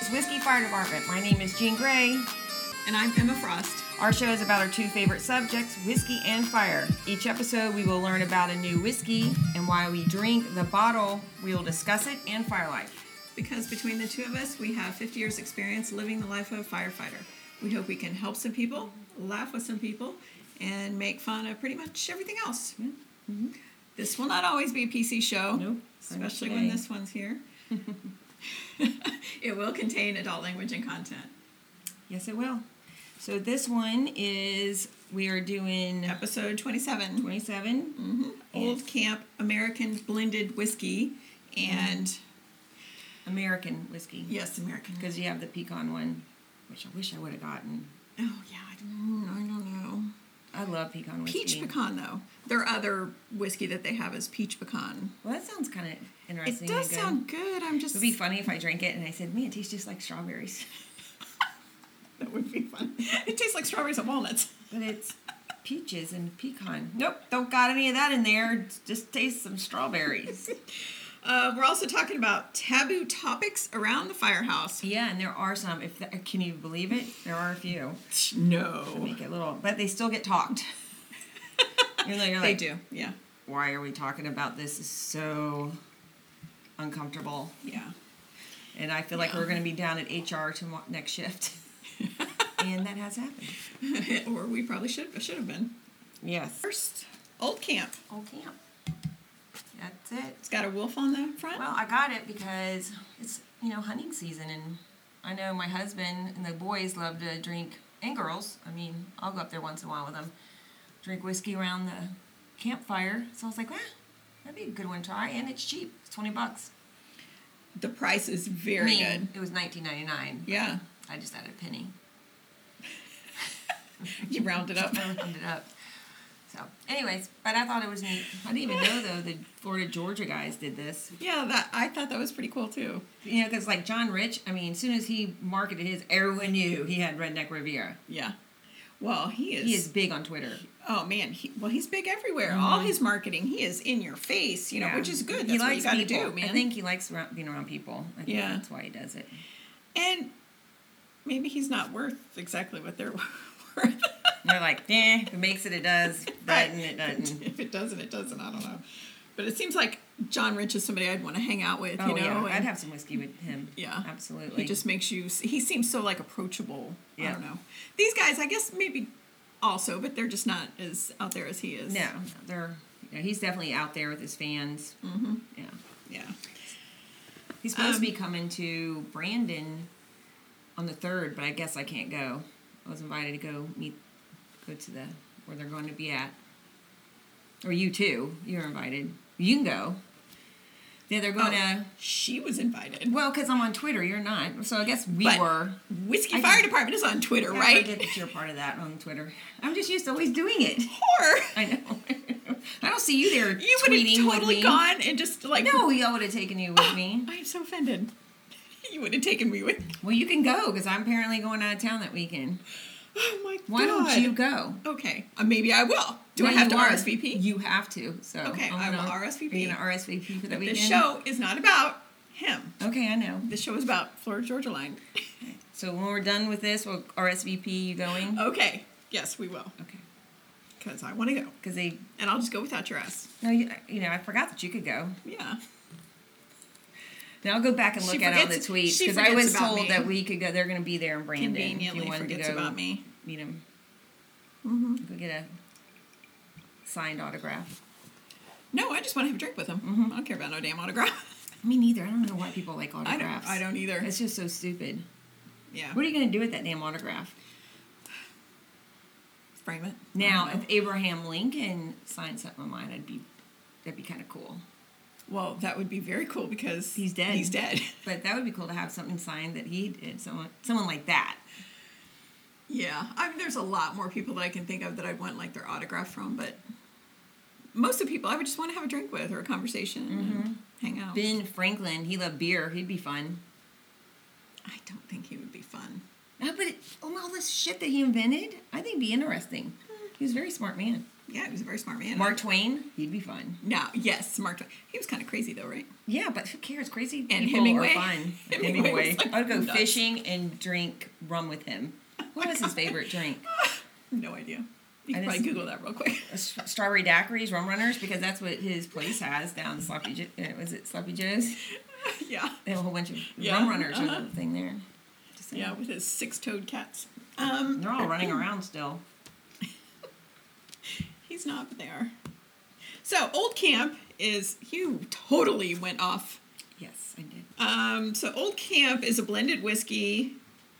Whiskey Fire Department. My name is Jean Gray. And I'm Emma Frost. Our show is about our two favorite subjects, whiskey and fire. Each episode, we will learn about a new whiskey and why we drink the bottle. We will discuss it and fire life. Because between the two of us, we have 50 years experience living the life of a firefighter. We hope we can help some people, laugh with some people, and make fun of pretty much everything else. Mm-hmm. This will not always be a PC show. Nope. Especially when this one's here. It will contain adult language and content. Yes, it will. So this one is, we are doing Episode 27. 27. Mm-hmm. Old Camp American Blended Whiskey and... American whiskey. Yes, American. Because you have the pecan one, which I wish I would have gotten. Oh, yeah, I don't know. I love pecan whiskey. Peach pecan, though. Their other whiskey that they have is peach pecan. Well, that sounds kind of interesting. It does sound good. I'm just... It would be funny if I drank it and I said, man, it tastes just like strawberries. That would be fun. It tastes like strawberries and walnuts. But it's peaches and pecan. Nope, don't got any of that in there. It just tastes some strawberries. We're also talking about taboo topics around the firehouse. Yeah, and there are some. Can you believe it? There are a few. No. To make it little, but they still get talked. Even though you're they like, do, yeah. Why are we talking about this? This is so uncomfortable. Yeah. And I feel like we're going to be down at HR next shift. And that has happened. Or we probably should have been. Yes. First, Old Camp. Old Camp. That's it. It's got a wolf on the front? Well, I got it because it's, hunting season, and I know my husband and the boys love to drink, and girls. I mean, I'll go up there once in a while with them, drink whiskey around the campfire. So I was like, that'd be a good one to try, and it's cheap. It's $20. The price is very good. It was $19.99. Yeah. I just added a penny. You rounded up. I rounded up. So, anyways, but I thought it was neat. I didn't even know, though, the Florida Georgia guys did this. Yeah, I thought that was pretty cool, too. Because like John Rich, as soon as he marketed his, everyone knew he had Redneck Riviera. Yeah. Well, he is big on Twitter. Oh, man. He's big everywhere. Mm-hmm. All his marketing, he is in your face, which is good. That's what you got to do, man. I think he likes being around people. I think that's why he does it. And maybe he's not worth exactly what they're worth. They're like, if it makes it, it does. Doesn't, it doesn't. If it doesn't, it doesn't. I don't know. But it seems like John Rich is somebody I'd want to hang out with, Yeah. I'd have some whiskey with him. Yeah. Absolutely. He just makes you... He seems so, approachable. Yeah. I don't know. These guys, I guess, maybe also, but they're just not as out there as he is. No. He's definitely out there with his fans. Mm-hmm. Yeah. Yeah. He's supposed to be coming to Brandon on the 3rd, but I guess I can't go. I was invited to go to where they're going to be at. Or you too. You're invited. You can go. Yeah, they're going to... She was invited. Well, because I'm on Twitter. You're not. So I guess we were. Whiskey Fire Department is on Twitter, right? I forget that you're part of that on Twitter. I'm just used to always doing it. Whore! I know. I don't see you there you tweeting with me. You would have totally gone and just No, I would have taken you with me. I'm so offended. You would have taken me with... Well, you can go, because I'm apparently going out of town that weekend. Oh, my God. Why don't you go? Okay. Maybe I will. Do I have to RSVP? You have to. So okay, I will RSVP. Are you going to RSVP for the weekend? This show is not about him. Okay, I know. This show is about Florida Georgia Line. So when we're done with this, we'll RSVP you going? Okay. Yes, we will. Okay. Because I want to go. And I'll just go without your ass. No, I forgot that you could go. Yeah. Now I'll go back and look at all the tweets, because I was told that we could go. They're going to be there in Brandon. Conveniently if you wanted forgets to go about me. Meet him. Mm-hmm. Go get a signed autograph. No, I just want to have a drink with him. Mm-hmm. I don't care about no damn autograph. Me neither. I don't know why people like autographs. I don't either. It's just so stupid. Yeah. What are you going to do with that damn autograph? Frame it. Now, if Abraham Lincoln signed something of mine, that'd be kind of cool. Well, that would be very cool because he's dead. He's dead. But that would be cool to have something signed that he did. Someone like that. Yeah. There's a lot more people that I can think of that I'd want their autograph from, but most of the people I would just want to have a drink with or a conversation and hang out. Ben Franklin, he loved beer. He'd be fun. I don't think he would be fun. No, but all this shit that he invented, I think would be interesting. He was a very smart man. Yeah, he was a very smart man. Mark Twain, he'd be fun. No, yes, Mark Twain. He was kind of crazy though, right? Yeah, but who cares? Crazy And people Hemingway. are fun. Hemingway was, like, I'd go nuts. fishing and drink rum with him. What was his favorite drink? No idea. You I can just- probably Google that real quick. Strawberry daiquiris, rum runners, because that's what his place has down was it Sloppy Joe's? Yeah. They have a whole bunch of Yeah, rum runners or the thing there. Just saying. Yeah, with his 6-toed cats. They're all running around still. He's not, but they are. So, Old Camp is, you totally went off. Yes, I did. So, Old Camp is a blended whiskey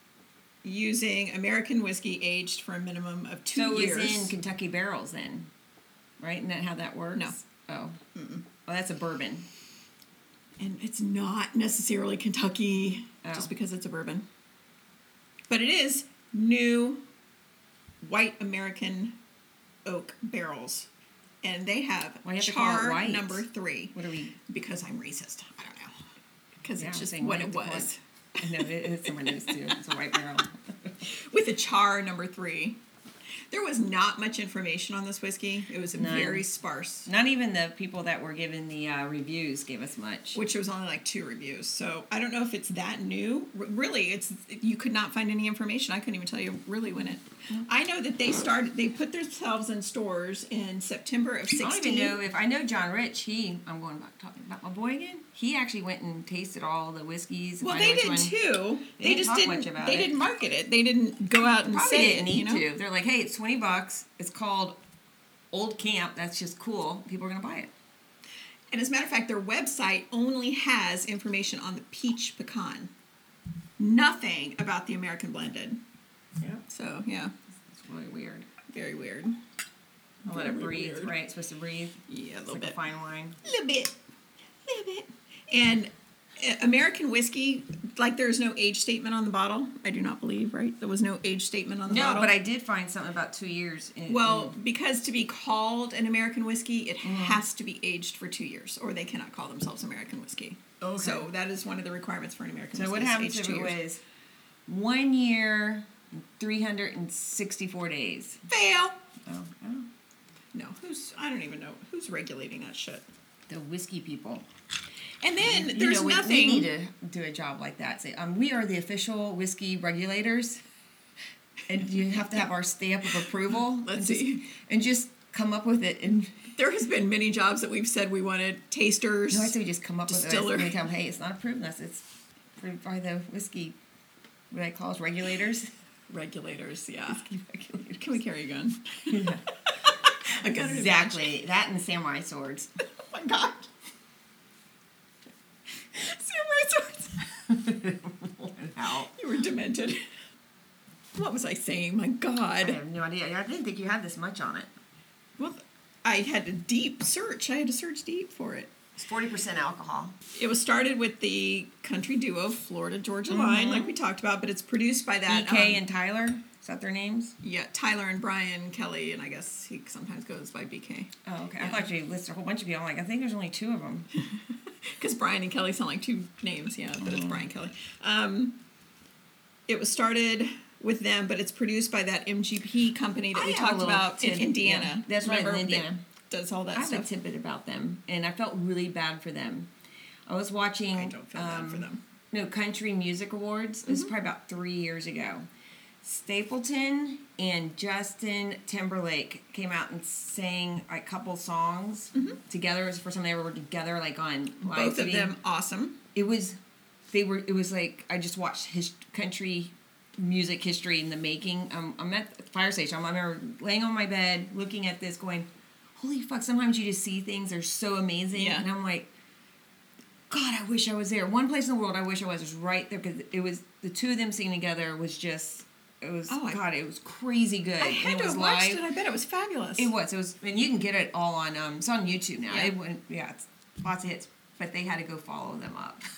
using American whiskey aged for a minimum of 2 So years. it's in Kentucky barrels then, right? Isn't that how that works? No. Oh. Oh, that's a bourbon. And it's not necessarily Kentucky Oh. just because it's a bourbon. But it is new white American oak barrels. And they have Why do you have to call it char white? number 3. What are we? Because I'm racist. I don't know. Because Yeah, it's I'm just saying what we it have to call was. I know it's someone knows too. It's a white barrel. With a char number 3. There was not much information on this whiskey. It was None. very sparse. Not even the people that were given the reviews gave us much. Which was only like 2 reviews. So I don't know if it's that new. Really, you could not find any information. I couldn't even tell you really when it. I know that they put themselves in stores in September of 16. I don't even know if I know John Rich. I'm going back talking about my boy again. He actually went and tasted all the whiskeys. Well, I know they which did one. too. They They didn't just talk didn't. much about They it. didn't market it. They didn't go out and Probably say didn't it. need You know? to. They're like, hey, it's $20. It's called Old Camp. That's just cool. People are gonna buy it. And as a matter of fact, their website only has information on the peach pecan. Nothing about the American blended. Yeah, So yeah, it's really weird. very weird. I'll let it Very breathe. weird. Right, it's supposed to breathe. Yeah, a It's little like a bit. fine wine. Little bit. And American whiskey, like there's no age statement on the bottle. I do not believe, right? There was no age statement on the No, bottle. but I did find something about 2 years. Well, because to be called an American whiskey, it has to be aged for 2 years, or they cannot call themselves American whiskey. Okay. So that is one of the requirements for an American So whiskey. what is happens aged if 2 it years. was 1 year, 364 days? Fail. Oh, No, I don't even know who's regulating that shit. the whiskey people. And then You there's know, we nothing. need to do a job like that. Say, we are the official whiskey regulators, and you have to have our stamp of approval. Let's and see. just, and just come up with it. And There has been many jobs that we've said we wanted tasters. no, I say we just come up with it. Distiller. And we tell them, hey, it's not approved unless it's approved by the whiskey. What do I call us? Regulators. Regulators, yeah. Whiskey regulators. Can we carry a gun? Yeah. A gun and a Exactly. That and samurai swords. badge. Oh my god. Samurai swords. How? You were demented. What was I saying? My I God. have no idea. I didn't think you had this much on it. Well, I had to deep search. I had to search deep for it. It's 40% alcohol. It was started with the country duo Florida Georgia Line, like we talked about, but it's produced by that BK and Tyler. Is that their names? yeah, Tyler and Brian Kelly, and I guess he sometimes goes by BK. Oh, okay. Yeah. I thought you listed a whole bunch of people. I'm like, I think there's only 2 of them. Because Brian and Kelly sound like 2 names, yeah, but it's Brian Kelly. It was started with them, but it's produced by that MGP company that I we have a talked little about in tid- Indiana. yeah, that's right, in Remember, Indiana. that does all that I have a stuff. tidbit about them, and I felt really bad for them. I was watching. I don't feel bad for them. No, Country Music Awards. This was probably about 3 years ago. Stapleton and Justin Timberlake came out and sang a couple songs together. It was the first time they ever were together, like on live Both of TV. them awesome. It was like I just watched his country music history in the making. I'm at the fire station. I remember laying on my bed looking at this going, holy fuck, sometimes you just see things that are so amazing. Yeah. And I'm like, God, I wish I was there. One place in the world I wish I was right there, because it was the 2 of them singing together was just, it was, God, it was crazy good. I had and to it was have watched live. it. I bet it was fabulous. It was, and you can get it all on, it's on YouTube now. Yeah. It's lots of hits, but they had to go follow them up.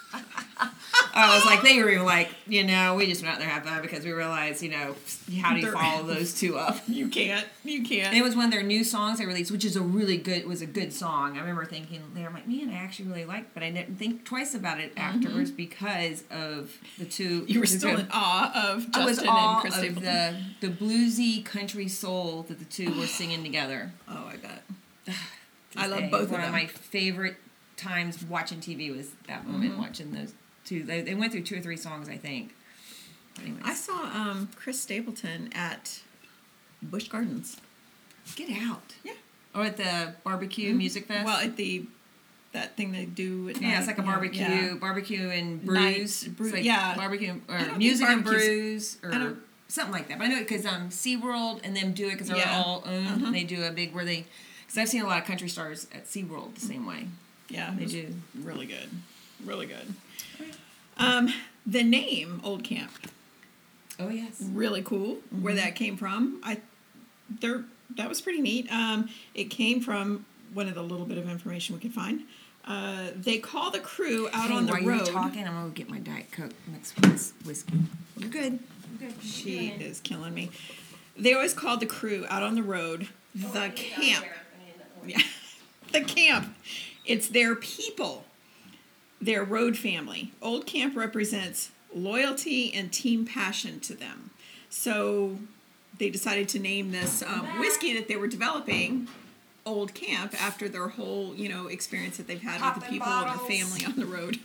I was like, they were even like, we just went out there to have fun because we realized, how do you follow those two up? You can't. And it was one of their new songs they released, which is a good song. I remember thinking there, I'm like, man, I actually really liked it, but I didn't think twice about it afterwards because of the two. You were still in awe of Justin and Chris Stapleton. The bluesy country soul that the two were singing together. Oh, I bet. I love both of them. One of my favorite times watching TV was that moment, watching those two. They went through 2 or 3 songs, I think. Anyways. I saw Chris Stapleton at Busch Gardens. Get out. Yeah. Or at the barbecue music fest. Well, at that thing they do at night. Yeah, it's like a barbecue and brews. Brew, like yeah. Barbecue or music and brews or something like that. But I know it because SeaWorld and them do it because they're all owned. And they do a big because I've seen a lot of country stars at SeaWorld the same way. Yeah, they do. Really good. Really good. The name Old Camp. Oh, yes. Really cool. Where that came from. That was pretty neat. It came from one of the little bit of information we could find. They call the crew out on the road. While you're talking, I'm going to get my Diet Coke mixed with whiskey. You're good. She is killing me. They always called the crew out on the road the camp. Yeah, the camp. It's their people, their road family. Old Camp represents loyalty and team passion to them. So they decided to name this whiskey that they were developing Old Camp after their whole, experience that they've had with the people and the family on the road.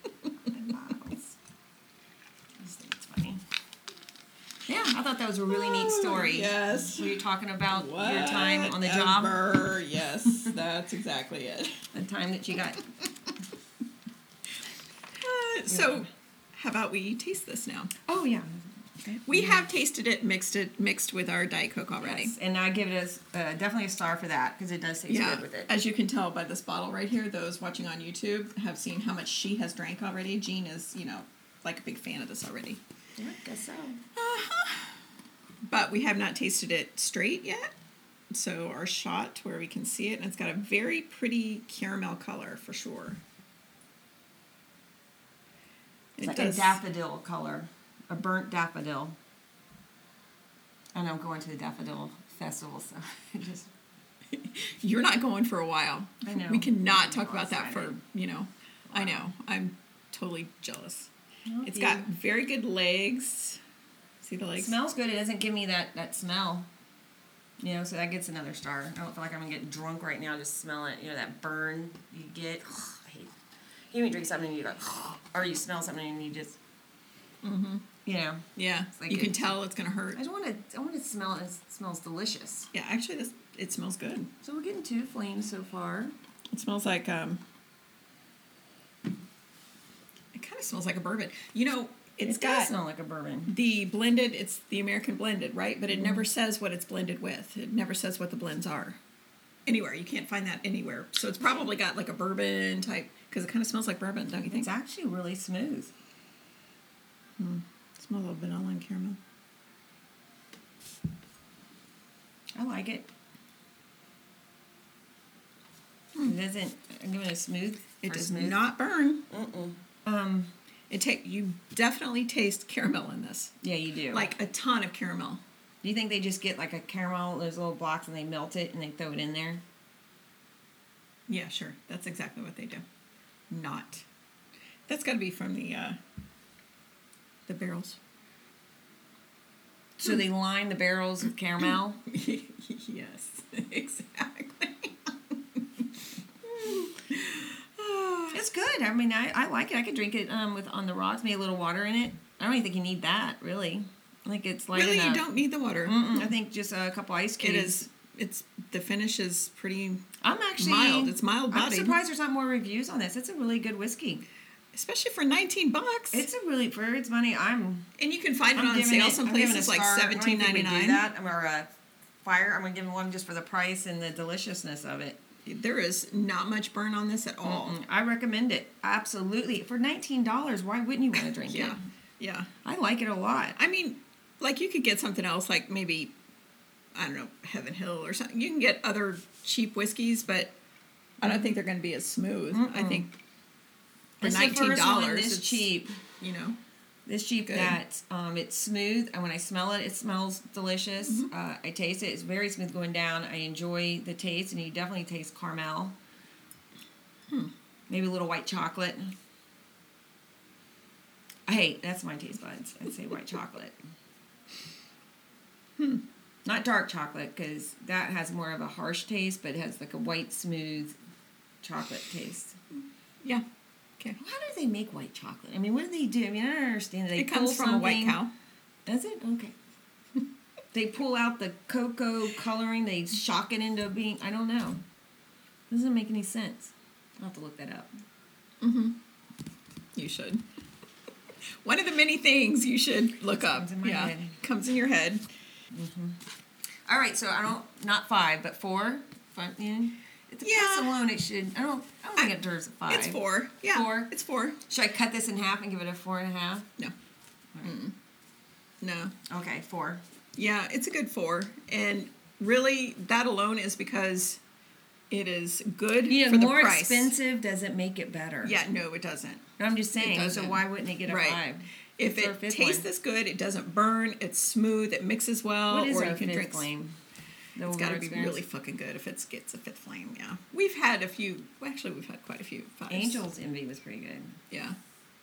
Yeah, I thought that was a really neat story. Yes. Were you talking about your time on the job? Yes, that's exactly it. The time that you got. So, how about we taste this now? Oh, yeah. We have tasted it mixed with our Diet Coke already. Yes, and I give it definitely a star for that because it does taste good with it. As you can tell by this bottle right here, those watching on YouTube have seen how much she has drank already. Jean is, like a big fan of this already. Yeah, I guess so. But we have not tasted it straight yet. So our shot where we can see it, and it's got a very pretty caramel color for sure. It's like a daffodil color, a burnt daffodil. I know I'm going to the daffodil festival, so just. You're not going for a while. I know. We cannot talk about that for, I know. I'm totally jealous. It's got very good legs. See the legs? It smells good. It doesn't give me that smell. So that gets another star. I don't feel like I'm going to get drunk right now just smell it. That burn you get. I hate it. You drink something and you go, or you smell something and you just, Yeah, like you can tell it's going to hurt. I want to smell it. It smells delicious. Yeah, actually, it smells good. So we're getting 2 flames so far. It smells like, it kind of smells like a bourbon. It does smell like a bourbon. The blended, it's the American blended, right? But it never says what it's blended with. It never says what the blends are. Anywhere. You can't find that anywhere. So it's probably got like a bourbon type, because it kind of smells like bourbon, don't you think? It's actually really smooth. It smells a little vanilla and caramel. I like it. It doesn't, I'm giving it a smooth. It does not burn. Mm-mm. You definitely taste caramel in this. Yeah, you do. Like a ton of caramel. Do you think they just get like a caramel, those little blocks, and they melt it and they throw it in there? Yeah, sure. That's exactly what they do. Not. That's got to be from the barrels. So they line the barrels with caramel? Yes, exactly. It's good. I mean, I like it. I could drink it on the rocks, maybe a little water in it. I don't even think you need that, really. I think it's light enough. Really, you don't need the water. I think just a couple ice cubes. The finish is pretty mild. It's mild bodied. I'm surprised there's not more reviews on this. It's a really good whiskey. Especially for $19. It's for its money. And you can find it on sale some places like $17.99. Or fire. I'm gonna give it one just for the price and the deliciousness of it. There is not much burn on this at all. I recommend it. Absolutely. For $19, why wouldn't you want to drink it? Yeah. I like it a lot. I mean, like you could get something else, like maybe, I don't know, Heaven Hill or something. You can get other cheap whiskeys, but I don't think they're going to be as smooth. I think for It's the first one $19. this It's cheap. You know. This cheap Good. that it's smooth, and when I smell it, it smells delicious. Mm-hmm. I taste it; it's very smooth going down. I enjoy the taste, and you definitely taste caramel. Maybe a little white chocolate. Hey, that's my taste buds. I'd say white chocolate. Not dark chocolate, because that has more of a harsh taste, but it has like a white, smooth chocolate taste. Yeah. Okay. How do they make white chocolate? I mean, what do they do? I mean, I don't understand. They It comes pull from a white something- cow. Does it? Okay. They pull out the cocoa coloring. They shock it into being. I don't know. Doesn't make any sense. I'll have to look that up. You should. One of the many things you should look up. Comes in my head. Comes in your head. All right, so I don't not 5, but 4. 5. Yeah. The price alone, it should. I don't think it deserves a 5. It's 4. Yeah. 4? It's 4. Should I cut this in half and give it a 4.5? No. No. Okay, 4. Yeah, it's a good 4. And really, that alone is because it is good Yeah, for the more price. expensive doesn't make it better. Yeah, no, it doesn't. But I'm just saying. So doesn't. why wouldn't it get a Right. 5? If It's our it fifth tastes one. this good, it doesn't burn, it's smooth, it mixes well, What is or our you can fifth drink. flame? It's got to be really fucking good if it gets a 5th flame. Yeah, we've had a few. Well, actually, we've had quite a few 5s. Angel's Envy was pretty good. Yeah.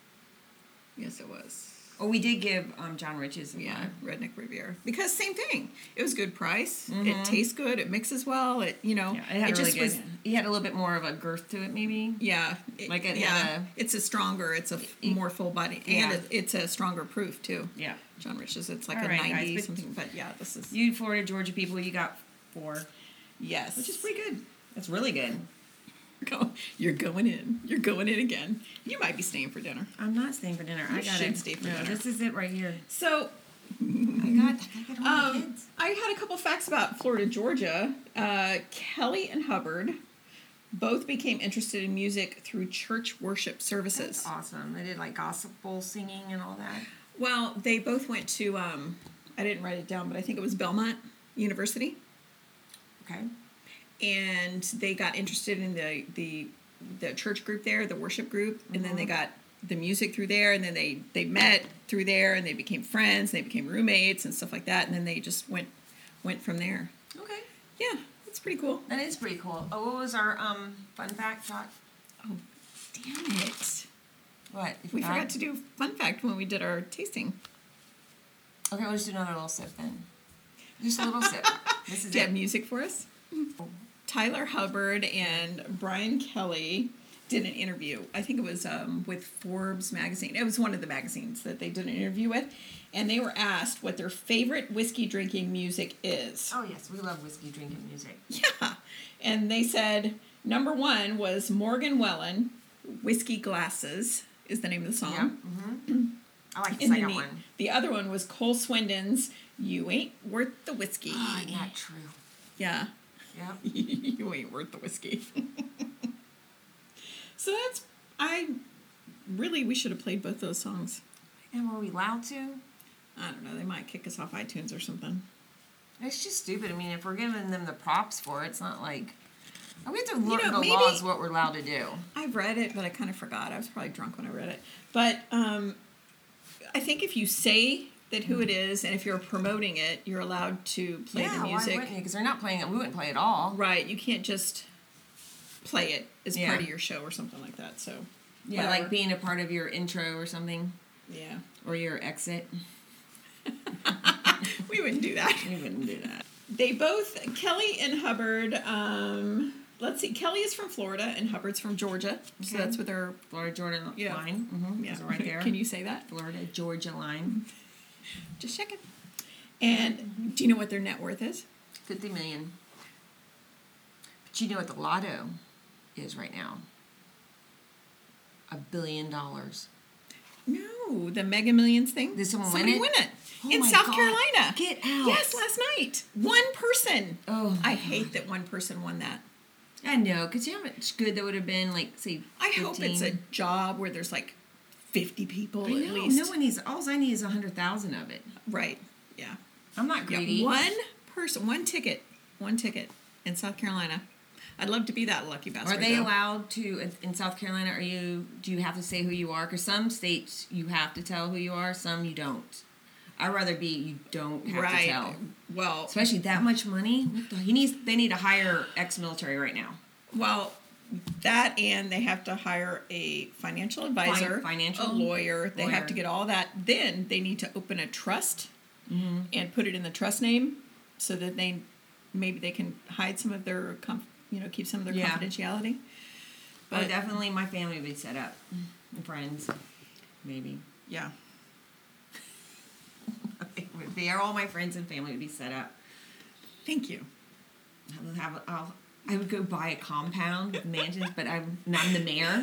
Yes, it was. Oh, we did give John Rich's a Yeah, 5. Redneck Riviera. Because same thing. It was good price. It tastes good. It mixes well. It Yeah, it had really just good. He had a little bit more of a girth to it, maybe. Yeah. Like it yeah. had It's a stronger. It's a more full body, Yeah. and it's a stronger proof too. Yeah. John Rich's. It's like All a right, guys, 90 but- something. But yeah, this is You Florida, Georgia people, you got 4, yes, which is pretty good. That's really good. You're going in. You're going in again. You might be staying for dinner. I'm not staying for dinner. I got should it. stay for No, dinner. this is it right here. So I got all the kids. I had a couple facts about Florida, Georgia. Kelly and Hubbard both became interested in music through church worship services. That's awesome. They did like gospel singing and all that. Well, they both went to, I didn't write it down, but I think it was Belmont University. Okay. And they got interested in the church group there, the worship group, and then they got the music through there, and then they met through there, and they became friends, and they became roommates and stuff like that, and then they just went from there. Okay. Yeah, that's pretty cool. That is pretty cool. Oh, what was our fun fact shot? Oh, damn it. What? You We forgot to do fun fact when we did our tasting. Okay, we'll just do another little sip then. Just a little sip. This is Do you have it. music for us? Tyler Hubbard and Brian Kelly did an interview. I think it was with Forbes magazine. It was one of the magazines that they did an interview with. And they were asked what their favorite whiskey drinking music is. Oh, yes. We love whiskey drinking music. Yeah. And they said number 1 was Morgan Wallen, Whiskey Glasses is the name of the song. Yeah. Mm-hmm. I like the And then second one. the other one was Cole Swindon's You Ain't Worth the Whiskey. Oh, isn't that true? Yeah. Yep. You ain't worth the whiskey. So we should have played both those songs. And were we allowed to? I don't know, they might kick us off iTunes or something. It's just stupid. I mean, if we're giving them the props for it, it's not like... We have to learn know, the maybe- laws, what we're allowed to do. I've read it, but I kind of forgot. I was probably drunk when I read it. But I think if you say that who it is, and if you're promoting it, you're allowed to play the Why music. wouldn't you? Because they're not playing it. We wouldn't play it all. Right, you can't just play it as Yeah. part of your show or something like that. So Yeah, whatever. like being a part of your intro or something. Yeah. Or your exit. We wouldn't do that. We wouldn't do that. They both, Kelly and Hubbard, let's see, Kelly is from Florida and Hubbard's from Georgia. So Okay. that's what they're, Florida Georgia Yeah. line. Mm-hmm. yeah, Those are right there. Can you say that? Florida Georgia line. Just checking. And do you know what their net worth is? 50 million. But you know what the lotto is right now? $1 billion. No, the Mega Millions thing. Did someone Somebody win it? win it Oh in my South God. Carolina. Get out. Yes, last night. One person. Oh, I hate that one person won that. I know, because you know how much good that would have been, like, say, 15? I hope it's a job where there's like 50 people I at know, least. no one needs, all I need is 100,000 of it. Right. Yeah. I'm not greedy. Yeah, one person, one ticket in South Carolina. I'd love to be that lucky bastard. Are they though. allowed to in South Carolina? Do you have to say who you are? Because some states you have to tell who you are, some you don't. I'd rather be you don't have to tell. Well, especially that much money. They need to hire ex-military right now. Well, that and they have to hire a financial advisor, a lawyer. They have to get all that. Then they need to open a trust and put it in the trust name so that maybe they can hide some of their keep some of their confidentiality. But definitely my family would be set up. And friends, maybe. Yeah. It would be all my friends and family would be set up. Thank you. I would go buy a compound with mansions, but I'm the mayor.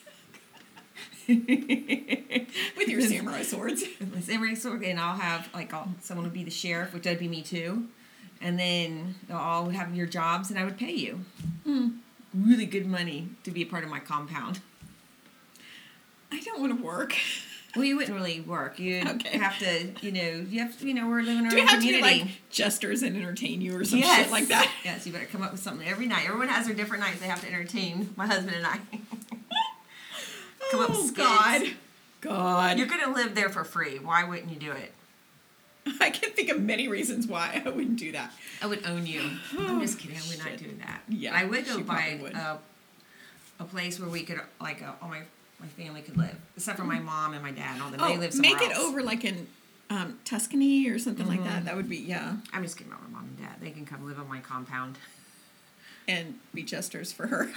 With your samurai swords. With my samurai sword, and I'll have someone would be the sheriff, which would be me too, and then they'll all have your jobs, and I would pay you really good money to be a part of my compound. I don't want to work. Well, you wouldn't really work. You'd have to, we're living in our own community. Do you have to be like jesters and entertain you or some shit like that? Yes, you better come up with something every night. Everyone has their different nights they have to entertain my husband and I. Come up with skits. God. You're going to live there for free. Why wouldn't you do it? I can think of many reasons why I wouldn't do that. I would own you. I'm just kidding. I would not do that. Yeah, I would go buy a place where we could, all my family could live, except for my mom and my dad and all them. They live somewhere else. Make it over like in Tuscany or something like that. That would be, I'm just kidding about my mom and dad. They can come live on my compound. And be jesters for her.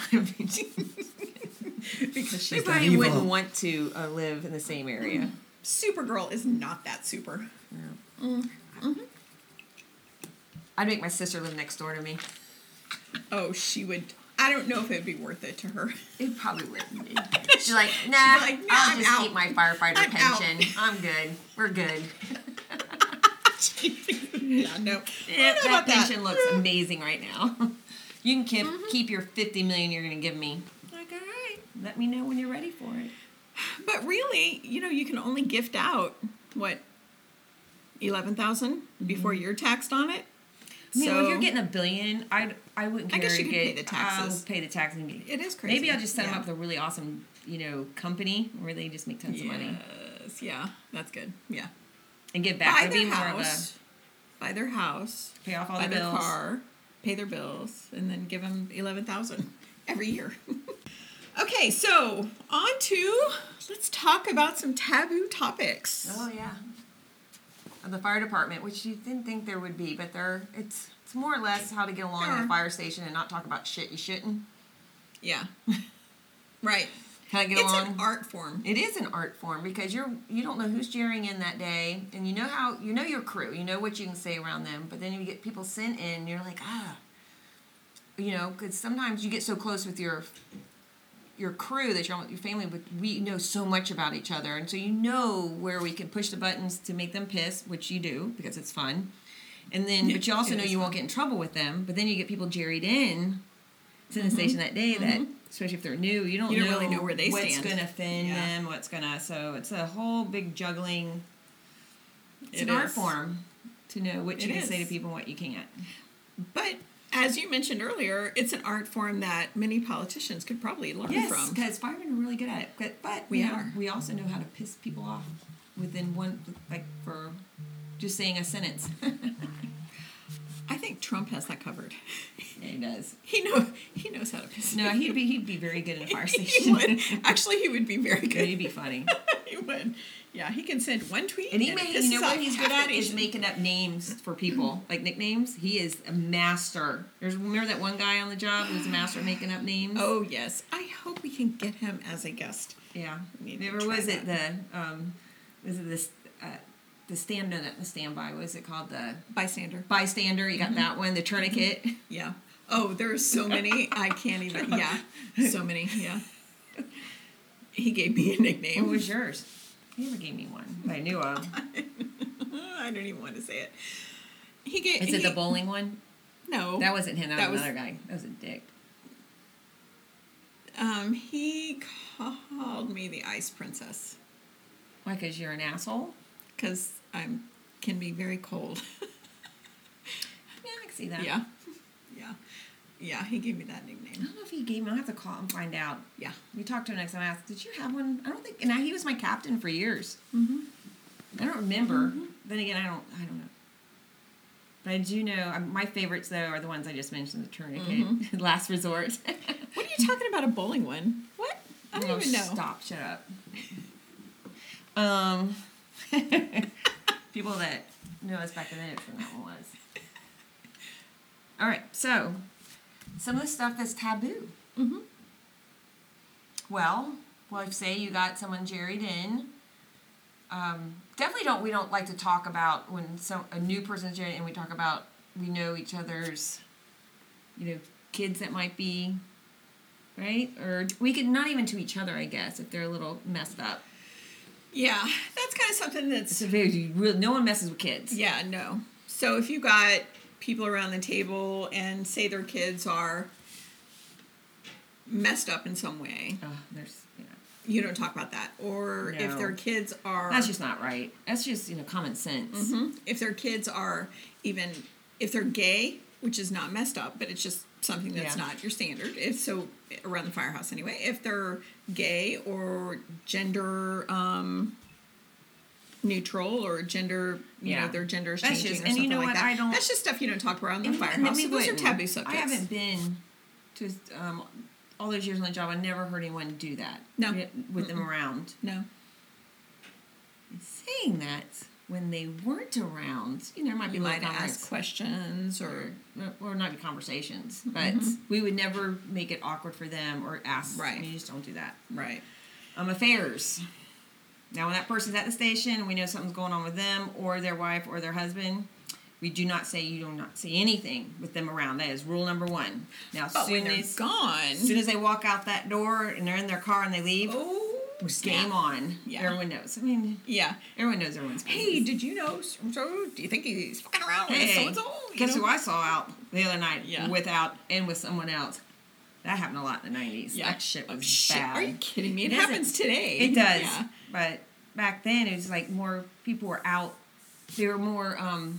Because she's probably evil. Wouldn't want to live in the same area. Supergirl is not that super. No. I'd make my sister live next door to me. Oh, she would. I don't know if it'd be worth it to her. It probably wouldn't be. She's like, nah, I'll just keep my firefighter pension. I'm good. We're good. Yeah, no. Yeah, that pension looks amazing right now. You can keep your $50 million you're going to give me. Like, all right. Let me know when you're ready for it. But really, you can only gift out, $11,000 before you're taxed on it? I mean, if you're getting $1 billion, I wouldn't care. I guess you could pay the taxes. I'll pay the taxes. It is crazy. Maybe I'll just set them up with a really awesome, company where they just make tons of money. Yes, yeah, that's good. Yeah, and give back. Buy their house, pay off all their bills, their car, pay their bills, and then give them $11,000 every year. Okay, so let's talk about some taboo topics. Oh yeah. Of the fire department, which you didn't think there would be, but it's more or less how to get along in a fire station and not talk about shit you shouldn't. Yeah. Right. How to get along. It's an art form. It is an art form because you don't know who's jeering in that day, and you know your crew, you know what you can say around them, but then you get people sent in, and you're like, because sometimes you get so close with your crew that your family, but we know so much about each other, and so you know where we can push the buttons to make them piss, which you do because it's fun, and then but you also know you won't get in trouble with them. But then you get people jerried in to the station that day that, especially if they're new, you don't really know where they stand. What's going to offend them? So it's a whole big juggling. It's an art form to know what you can say to people and what you can't. But as you mentioned earlier, it's an art form that many politicians could probably learn from. Yes, because firemen are really good at it. But we also know how to piss people off within for just saying a sentence. I think Trump has that covered. Yeah, he does. He knows how to piss. No, he'd be very good in a fire station. He would. Actually, he would be very good. He'd be funny. He would. Yeah, he can send one tweet. And what he's good at is making up names for people, like nicknames. He is a master. Remember that one guy on the job who was a master at making up names? Oh, yes. I hope we can get him as a guest. Yeah. Was it the standby? What is it called? The bystander. Bystander. You got that one. The tourniquet. Yeah. Oh, there's so many. I can't even. Yeah. So many. Yeah. He gave me a nickname. What was yours? He never gave me one that I knew of. I don't even want to say it. Is it the bowling one? No. That wasn't him. That was another guy. That was a dick. He called me the Ice Princess. Why, because you're an asshole? Because I can be very cold. Yeah, I can see that. Yeah. Yeah. Yeah, he gave me that I nickname. don't know if he gave me. I'll have to call and find out. Yeah. We talked to him next time. I asked, did you have one? I don't think. And he was my captain for years. Mm-hmm. I don't remember. Then again, I don't know. But I do know my favorites though are the ones I just mentioned: the tourniquet, last resort. What are you talking about? A bowling one? What? I don't even know. Stop! Shut up. People that know us back then know what that one was. All right, so some of the stuff that's taboo. Mm-hmm. Well, say you got someone jerried in. Definitely we don't like to talk about when a new person's jerried in. We talk about we know each other's, kids that might be, right? Or we could not even to each other, I guess, if they're a little messed up. Yeah, that's kind of something that's... no one messes with kids. Yeah, no. So if you got people around the table and say their kids are messed up in some way, you don't talk about that. Or if their kids are... That's just not right. That's just, common sense. Mm-hmm. If their kids are if they're gay, which is not messed up, but it's just something that's not your standard. Around the firehouse anyway. If they're gay or gender neutral or gender, their gender is changing or something like that. That's just stuff you don't talk about in the firehouse. So those are taboo subjects. I haven't been to all those years on the job. I never heard anyone do that. No. With them around. No. And saying that, when they weren't around, there might be you might ask questions or not be conversations, but we would never make it awkward for them or ask. Right. You just don't do that. Right. Affairs. Now, when that person's at the station and we know something's going on with them or their wife or their husband, we do not say anything with them around. That is rule number one. Now, when they're gone, as soon as they walk out that door and they're in their car and they leave, game on. Yeah. Everyone knows. Everyone knows everyone's business. Hey, did you know? So, do you think he's fucking around with so-and-so? Guess who I saw out the other night with someone else? That happened a lot in the 90s. Yeah. That shit was bad. Are you kidding me? It happens today. It does. Yeah. But back then, it was like more people were out. They were more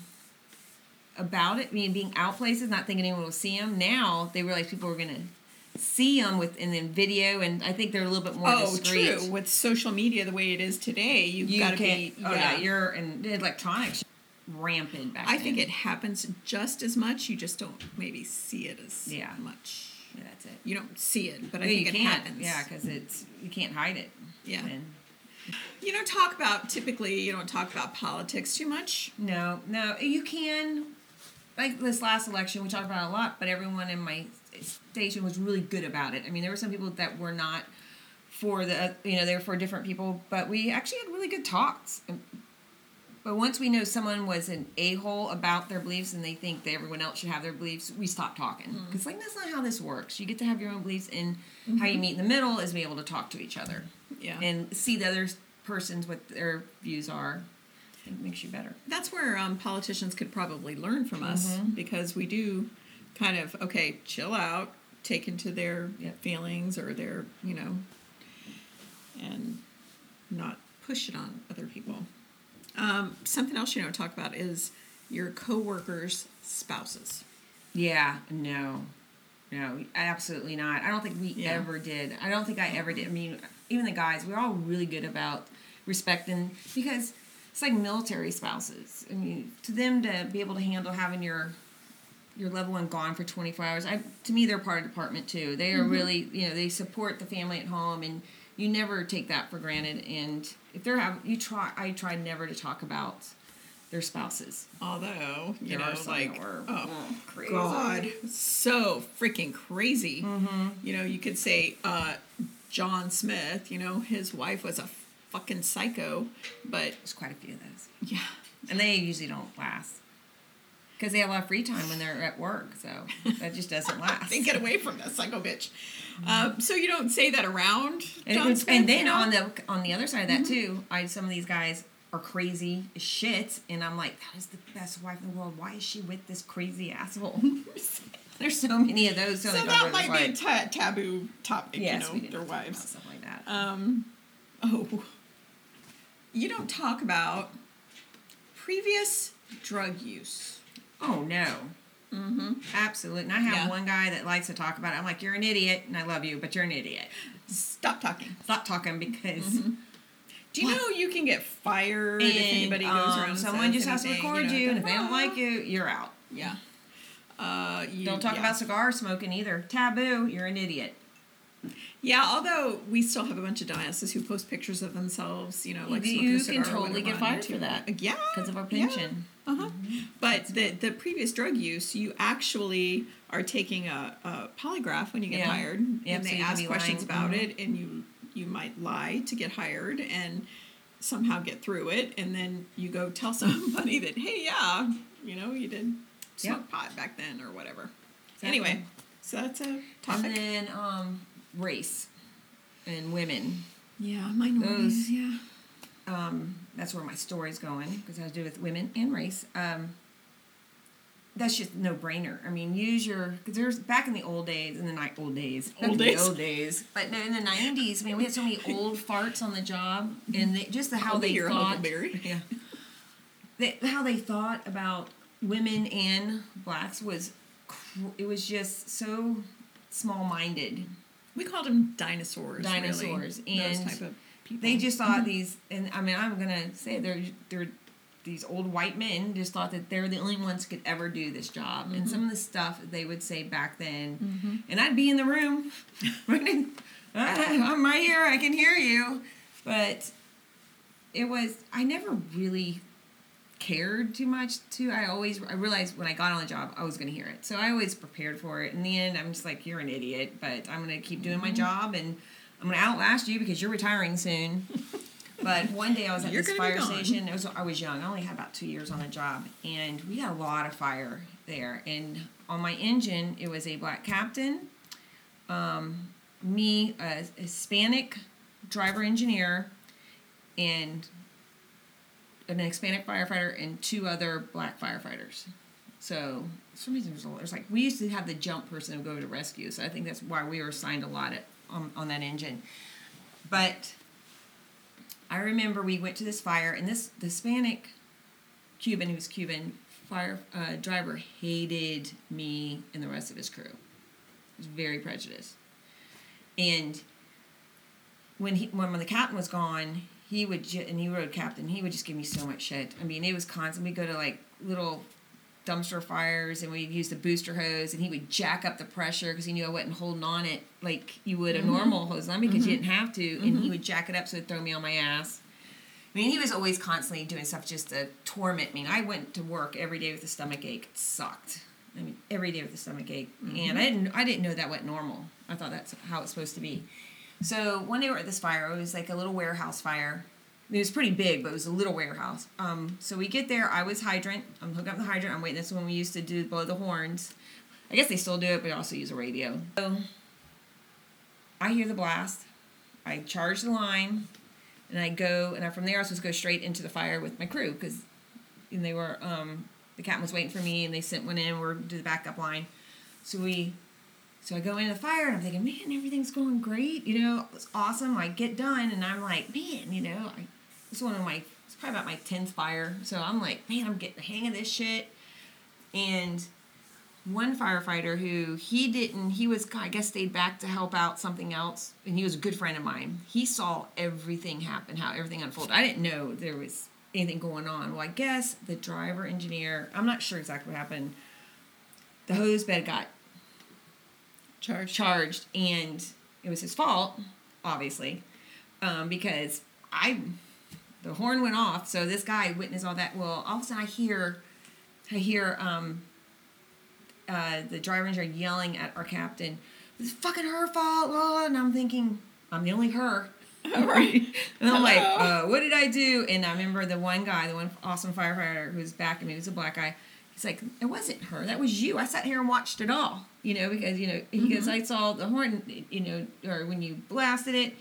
about it, being out places, not thinking anyone will see them. Now, they realize people are going to see them in the video, and I think they're a little bit more discreet. True. With social media the way it is today, you've got to be... you're in electronics rampant back then. I think it happens just as much. You just don't maybe see it as much. Yeah, that's it. You don't see it, but I think it happens. Yeah, because you can't hide it. Yeah. You don't talk about politics too much. No, you can. Like this last election, we talked about it a lot, but everyone in my station was really good about it. I mean, there were some people that were not for they were for different people, but we actually had really good talks. But once we know someone was an a-hole about their beliefs and they think that everyone else should have their beliefs, we stop talking. Because that's not how this works. You get to have your own beliefs, and how you meet in the middle is be able to talk to each other. Yeah. And see the other person's what their views are. I think it makes you better. That's where politicians could probably learn from us, because we do kind of, chill out, take into their feelings or their, and not push it on other people. Something else talk about is your coworkers' spouses. Yeah, no, absolutely not. I don't think we ever did. I don't think I ever did. I mean, even the guys, we're all really good about respecting, because it's like military spouses. I mean, to them to be able to handle having your loved one gone for 24 hours, to me, they're part of the department too. They are really, they support the family at home, and you never take that for granted. And if I try never to talk about their spouses. Although, crazy. God, so freaking crazy. Mm-hmm. You could say John Smith, his wife was a fucking psycho, but... There's quite a few of those. Yeah. And they usually don't last. Because they have a lot of free time when they're at work, so that just doesn't last. They get away from that psycho bitch. So you don't say that around John Smith? And then on the other side of that, too, some of these guys are crazy as shit, and I'm like, that is the best wife in the world. Why is she with this crazy asshole? There's so many of those. So that might be a taboo topic, yes, their wives. Stuff like that. You don't talk about previous drug use. Oh, no. Mm-hmm. Absolutely. And I have Yeah. one guy that likes to talk about it. I'm like, you're an idiot, and I love you, but you're an idiot. Stop talking. Stop talking because... Mm-hmm. Do you know you can get fired if anybody goes around and someone says just has to anything, record you, and if they don't "Ah." like you, you're out. Yeah. Don't talk about cigar smoking either. Taboo. You're an idiot. Yeah, although we still have a bunch of dumbasses who post pictures of themselves, like smoking You a cigar can or totally whatever get on fired for YouTube. that. Yeah. Because of our pension. Yeah. Uh-huh. But the previous drug use, you actually are taking a polygraph when you get hired. Yep, And so they you can ask be questions lying. about it, and you might lie to get hired and somehow get through it, and then you go tell somebody that, hey, yeah, you did smoke pot back then or whatever. Exactly. Anyway, so that's a topic. And then race and women. Yeah, minorities, yeah. That's where my story's going because it has to do with women and race. That's just no brainer. I mean, because there's back in the old days, but no, in the 90s, man, we had so many old farts on the job, and how they thought, how they thought about women and blacks it was just so small-minded. We called them dinosaurs. Really. And those type of people. They just thought these, and I mean, I'm gonna say they're these old white men just thought that they're the only ones who could ever do this job. And some of the stuff they would say back then, and I'd be in the room, I'm right here, I can hear you. But I never really cared too much I realized when I got on the job, I was going to hear it. So I always prepared for it. In the end, I'm just like, you're an idiot, but I'm going to keep doing my job, and I'm going to outlast you because you're retiring soon. But one day I was at this fire station. I was young. I only had about 2 years on the job. And we had a lot of fire there. And on my engine, it was a black captain, me, a Hispanic driver engineer, and an Hispanic firefighter, and 2 other black firefighters. So for some reason there's like, we used to have the jump person who go to rescue. So I think that's why we were assigned a lot on that engine. But I remember we went to this fire, and the Hispanic Cuban, who was Cuban, driver hated me and the rest of his crew. He was very prejudiced. And when the captain was gone, he would just give me so much shit. I mean, it was constant. We'd go to like little dumpster fires, and we'd use the booster hose, and he would jack up the pressure because he knew I wasn't holding on it like you would a normal hose line, because you didn't have to, and he would jack it up so it'd throw me on my ass. I mean, he was always constantly doing stuff just to torment me. I went to work every day with a stomach ache. It sucked. I mean, every day with a stomach ache, and I didn't know that went normal. I thought that's how it's supposed to be. So one day we're at this fire. It was like a little warehouse fire. It was pretty big, but it was a little warehouse. So we get there. I was hydrant. I'm hooking up the hydrant. I'm waiting. That's when we used to blow the horns. I guess they still do it, but also use a radio. So I hear the blast. I charge the line, and I go. And from there, I was supposed to go straight into the fire with my crew, because they were the captain was waiting for me, and they sent one in. We're to the backup line. So I go into the fire, and I'm thinking, man, everything's going great. It's awesome. I get done, and I'm like, man, it's probably about my 10th fire. So I'm like, man, I'm getting the hang of this shit. And one firefighter I guess stayed back to help out something else, and he was a good friend of mine. He saw everything happen, how everything unfolded. I didn't know there was anything going on. Well, I guess the driver engineer, I'm not sure exactly what happened. The hose bed got charged, and it was his fault, obviously, because the horn went off, so this guy witnessed all that. Well, all of a sudden I hear the driver engineer yelling at our captain, "It's fucking her fault," and I'm thinking, I'm the only her. Right. And I'm like, what did I do? And I remember the one awesome firefighter who was backing me, he was a black guy. He's like, it wasn't her. That was you. I sat here and watched it all, because, he goes, I saw the horn, or when you blasted it,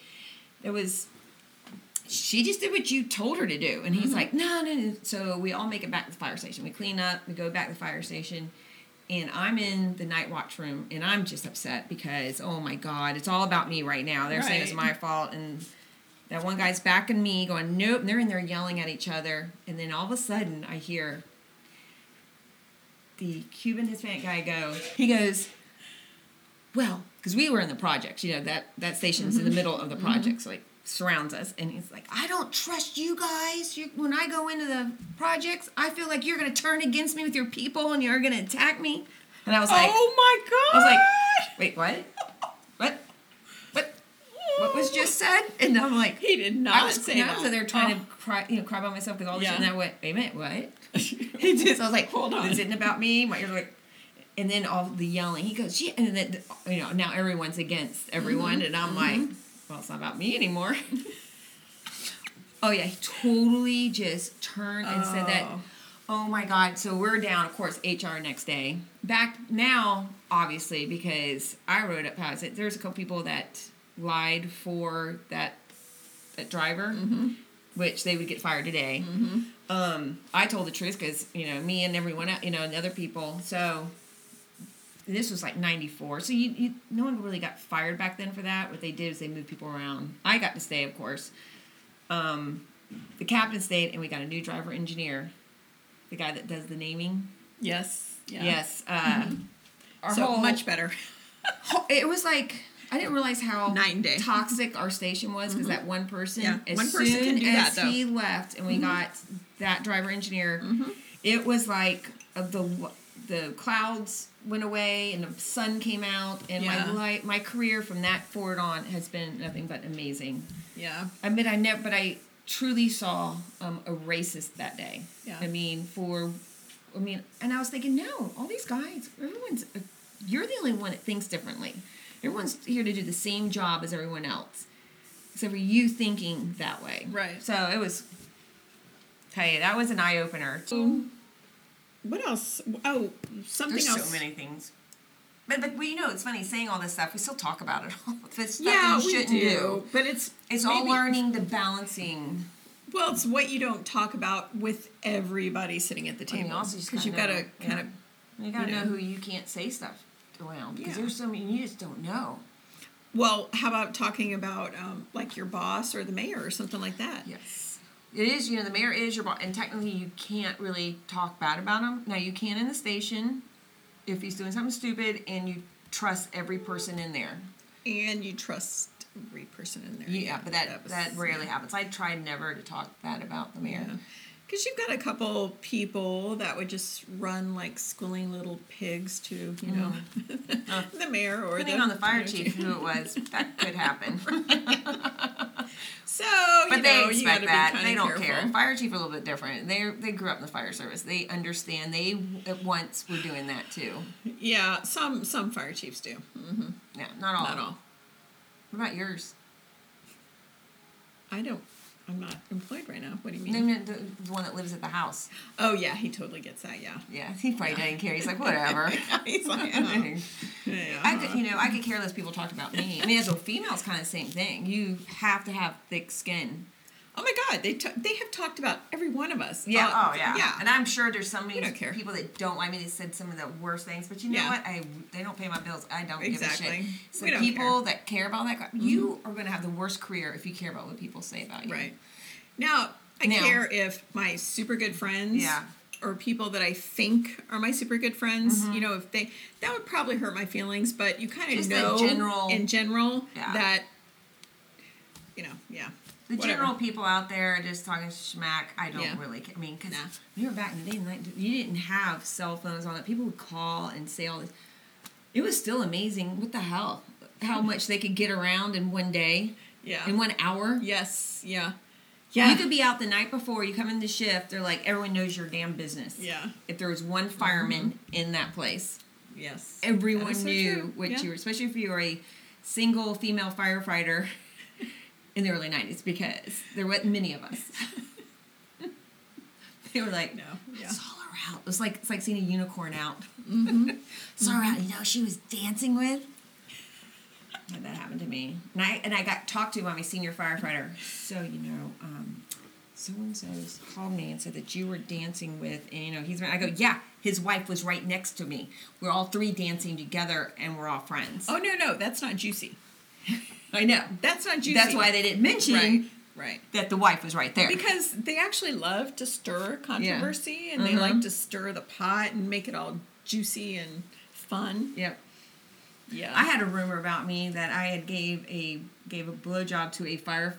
she just did what you told her to do. And he's like, no. So we all make it back to the fire station. We clean up, we go back to the fire station, and I'm in the night watch room, and I'm just upset because, oh my God, it's all about me right now. They're saying it's my fault, and that one guy's backing me going, nope, and they're in there yelling at each other. And then all of a sudden I hear, the Cuban Hispanic guy go. He goes, well, because we were in the projects, you know, that station's in the middle of the projects, like surrounds us, and he's like, I don't trust you guys. When I go into the projects, I feel like you're going to turn against me with your people and you're going to attack me. And I was like, oh my God. I was like, wait, what? What was just said? And I'm like, he did not I was there trying to cry by myself because all this shit. And I went, wait a minute, what? He just, so I was like, hold on, isn't about me? You're like, and then all the yelling. He goes, yeah, and then now everyone's against everyone, and I'm like, well, it's not about me anymore. Oh yeah, he totally just turned and said that. Oh my God! So we're down, of course, HR next day. Back now, obviously, because I wrote up past it. There's a couple people that lied for that driver, which they would get fired today. I told the truth because me and everyone else, and other people. So this was like 94. So you no one really got fired back then for that. What they did is they moved people around. I got to stay, of course. The captain stayed, and we got a new driver engineer, the guy that does the naming. Yes. Yeah. Yes. Much better. It was like, I didn't realize how 9 day toxic our station was because that one person, as one person soon can do as that, though. he left and we got that driver engineer, it was like the clouds went away and the sun came out, and my career from that forward on has been nothing but amazing. Yeah. I truly saw a racist that day. Yeah. And I was thinking, no, all these guys, you're the only one that thinks differently. Everyone's here to do the same job as everyone else, except for you thinking that way. Right. So it was, that was an eye-opener. What else? Oh, something else. There's so many things. But it's funny, saying all this stuff, we still talk about it all. It's stuff yeah, you shouldn't do. But it's all learning the balancing. Well, it's what you don't talk about with everybody sitting at the table. Because you've got to kind of... You got to know who you can't say stuff around. Because there's so many you just don't know. Well, how about talking about like your boss or the mayor or something like that? Yes. It is, the mayor is your boss. And technically you can't really talk bad about him. Now, you can in the station if he's doing something stupid and you trust every person in there. And you trust every person in there. Yeah, but that rarely happens. I try never to talk bad about the mayor. Because you've got a couple people that would just run like squealing little pigs to, the mayor or depending on the fire chief who it was, that could happen. So, but they expect that. They don't careful. care. Fire chief are a little bit different. They grew up in the fire service. They understand. They at once were doing that too. Yeah, some fire chiefs do. Mm-hmm. Yeah, not all. Not all. What about yours? I'm not employed right now. What do you mean? The one that lives at the house. Oh, yeah, he totally gets that, yeah. Yeah, he probably doesn't care. He's like, whatever. He's like, I could care less people talked about me. I mean, as a female, it's kind of the same thing. You have to have thick skin. Oh, my God. They have talked about every one of us. Yeah, yeah. Yeah. And I'm sure there's so many people that don't like me. They said some of the worst things. But you know what? They don't pay my bills. I don't give a shit. So people that care about that, you are going to have the worst career if you care about what people say about you. Right. Now, I care if my super good friends or people that I think are my super good friends, if that would probably hurt my feelings, but you kind of know in general that, The general people out there are just talking schmack. I don't really care. I mean, because we were back in the day, you didn't have cell phones on that. People would call and say all this. It was still amazing. What the hell? How much they could get around in one day. Yeah. In 1 hour. Yes. Yeah. Yeah. You could be out the night before, you come in the shift, they're like, everyone knows your damn business. Yeah. If there was one fireman in that place. Yes. Everyone knew what you were, especially if you were a single female firefighter in the early 90s, because there weren't many of us. They were like, it's all her out. It's like seeing a unicorn out. Mm-hmm. Saw her out, she was dancing with. That happened to me, and I got talked to by my senior firefighter. So so and so's called me and said that you were dancing with, and he's. I go, yeah, his wife was right next to me. We're all three dancing together, and we're all friends. Oh no, that's not juicy. I know that's not juicy. That's why they didn't mention that the wife was right there, because they actually love to stir controversy and they like to stir the pot and make it all juicy and fun. Yep. Yeah. I had a rumor about me that I had gave a blowjob to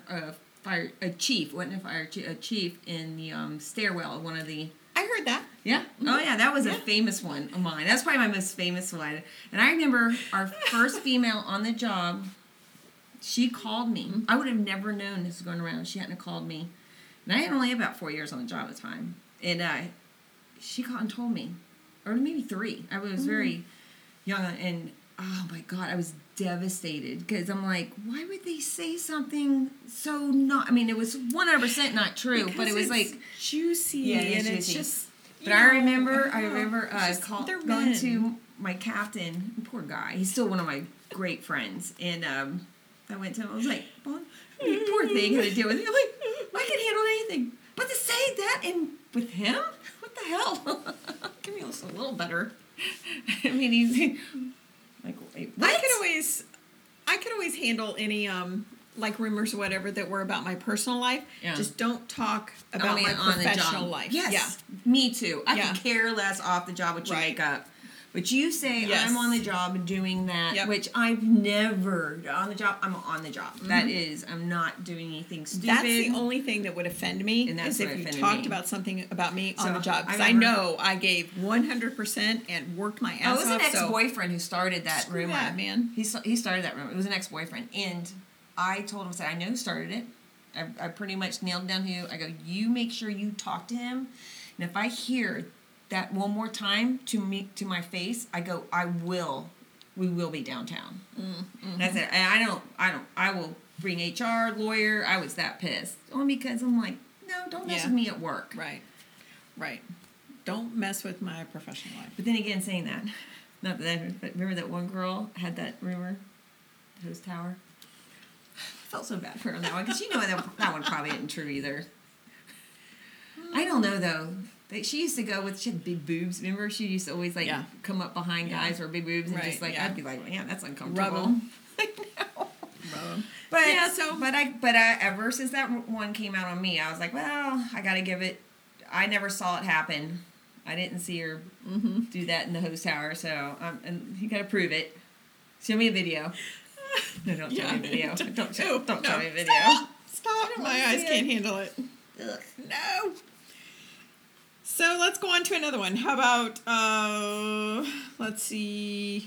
a chief, wasn't a fire chief, a chief in the stairwell of one of the. I heard that. Yeah. Oh yeah, that was a famous one of mine. That's probably my most famous one. And I remember our first female on the job. She called me. I would have never known this was going around. She hadn't called me, and I had only about 4 years on the job at the time. And she called and told me, or maybe 3. I was very young, and oh my God, I was devastated because I'm like, why would they say something so not? I mean, it was 100% not true, Because but it was it's like juicy, and it's juicy. just. But I remember they're going men. to my captain. Poor guy. He's still one of my great friends, and I went to him. I was like, "Bon, poor thing, had to deal with it." I'm like, I can handle anything, but to say that and with him, what the hell? Give me a little better. I mean, he's like, wait, what? I could always handle any like rumors or whatever that were about my personal life. Yeah. Just don't talk about Only my on the professional job. life. Yes, Yeah. me too. I Yeah. can care less off the job what you Right. make up. But you say Yes. I'm on the job doing that, Yep. which I've never on the job. I'm on the job. That is, I'm not doing anything stupid. That's the only thing that would offend me And that's is what if you offended talked me. about something about me on So, the job. Because I I remember- know I gave 100% and worked my Oh, it ass was an off. ex-boyfriend who started that Screw rumor. that, man. He started that rumor. It was an ex-boyfriend, and I told him, I know who started it. I pretty much nailed down who. I go, you make sure you talk to him, and if I hear that one more time to my face, I go, we will be downtown. That's it. And I will bring HR, lawyer. I was that pissed. Only because I'm like, no, don't mess with me at work. Right. Don't mess with my professional life. But then again, saying that, not that, but remember that one girl had that rumor, the host tower? I felt so bad for her on that one, because that one probably isn't true either. I don't know, though. She used to go with, she had big boobs. Remember, she used to always come up behind guys with big boobs and just I'd be like, yeah, that's uncomfortable. Rub 'em. I know. Rub 'em. But Yeah, so- ever since that one came out on me, I was like, well, I got to give it. I never saw it happen. I didn't see her do that in the host tower, so and you got to prove it. Show me a video. No, don't show me a video. Don't show me a video. Stop. My eyes can't handle it. Ugh. No. So let's go on to another one. How about, let's see,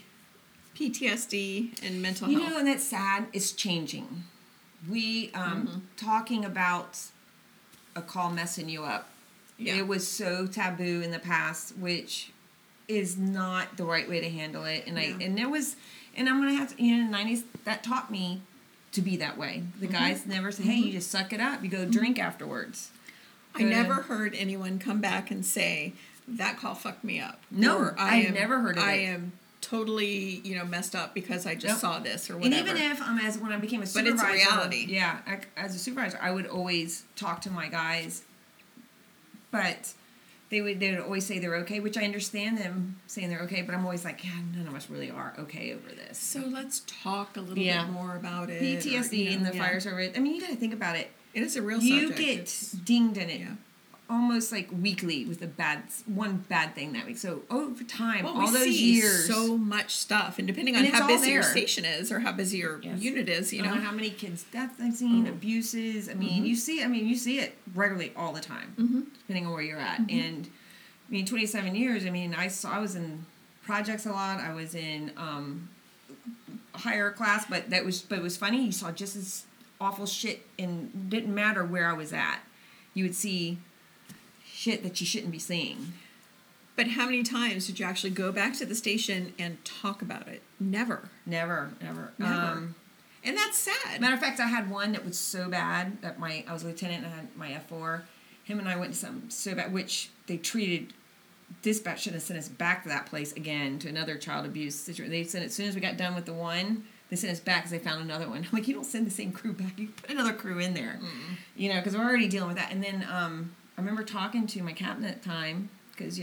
PTSD and mental health. You know, and that's sad. It's changing. We talking about a call messing you up. Yeah. It was so taboo in the past, which is not the right way to handle it. And I'm gonna have to, in the 90s, that taught me to be that way. The guys never say, "Hey, you just suck it up. You go drink afterwards." I never heard anyone come back and say, that call fucked me up. No, Or I've never heard of it. I am totally, messed up because I just saw this or And whatever. even if when I became a But supervisor, it's a reality. Yeah, as a supervisor, I would always talk to my guys, but they would always say they're okay, which I understand them saying they're okay, but I'm always like, yeah, none of us really are okay over this. So let's talk a little bit more about it. PTSD in the fire service. I mean, you got to think about it. It is a real You subject. get dinged in it almost like weekly with one bad thing that week. So over time, all those years, so much stuff, and depending on And it's how all busy your there. station is or how busy your unit is, I don't know how many kids' deaths I've seen, abuses. I mean, you see it regularly all the time, depending on where you're at. And I mean, 27 years. I mean, I was in projects a lot. I was in higher class, but it was funny. You saw just as awful shit, and didn't matter where I was at. You would see shit that you shouldn't be seeing. But how many times did you actually go back to the station and talk about it? Never. Never. And that's sad. Matter of fact, I had one that was so bad that I was a lieutenant and I had my F4. Him and I went to something so bad, which they treated, dispatch should have sent us back to that place again, to another child abuse situation. They sent, as soon as we got done with the one, they sent us back because they found another one. I'm like, you don't send the same crew back. You put another crew in there. Because we're already dealing with that. And then I remember talking to my captain at the time, because,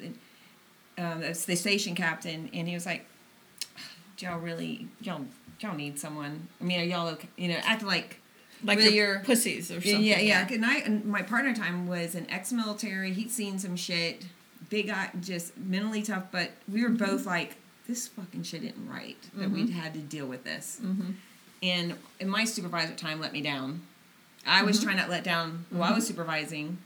that's the station captain, and he was like, y'all need someone. I mean, are y'all okay? Acting like you're pussies or something. Yeah. And my partner at the time was an ex-military. He'd seen some shit, big eye, just mentally tough, but we were both like, this fucking shit isn't right that we'd had to deal with this. And my supervisor at the time let me down. I was trying not to let down who I was supervising.